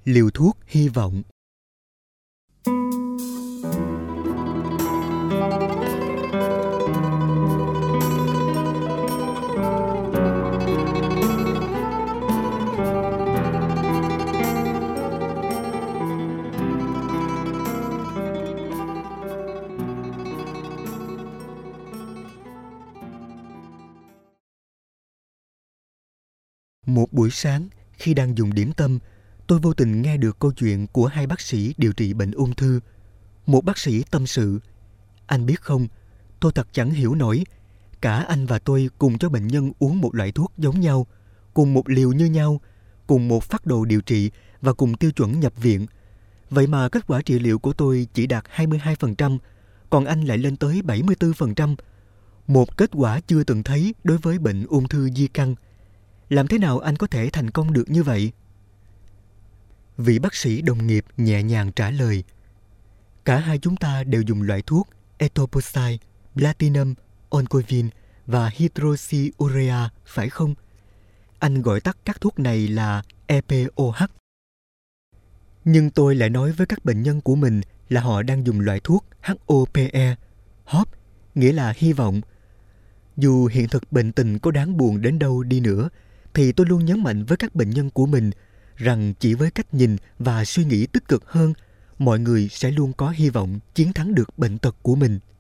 Liều thuốc hy vọng. Một buổi sáng, khi đang dùng điểm tâm, tôi vô tình nghe được câu chuyện của hai bác sĩ điều trị bệnh ung thư. Một bác sĩ tâm sự: "Anh biết không, tôi thật chẳng hiểu nổi. Cả anh và tôi cùng cho bệnh nhân uống một loại thuốc giống nhau, cùng một liều như nhau, cùng một phác đồ điều trị và cùng tiêu chuẩn nhập viện. Vậy mà kết quả trị liệu của tôi chỉ đạt 22%, còn anh lại lên tới 74%. Một kết quả chưa từng thấy đối với bệnh ung thư di căn. Làm thế nào anh có thể thành công được như vậy?" Vị bác sĩ đồng nghiệp nhẹ nhàng trả lời: "Cả hai chúng ta đều dùng loại thuốc etoposide, platinum, oncovin và hydroxyurea, phải không? Anh gọi tắt các thuốc này là EPOH. Nhưng tôi lại nói với các bệnh nhân của mình là họ đang dùng loại thuốc HOPE, Hope, nghĩa là hy vọng. Dù hiện thực bệnh tình có đáng buồn đến đâu đi nữa, thì tôi luôn nhấn mạnh với các bệnh nhân của mình rằng chỉ với cách nhìn và suy nghĩ tích cực hơn, mọi người sẽ luôn có hy vọng chiến thắng được bệnh tật của mình."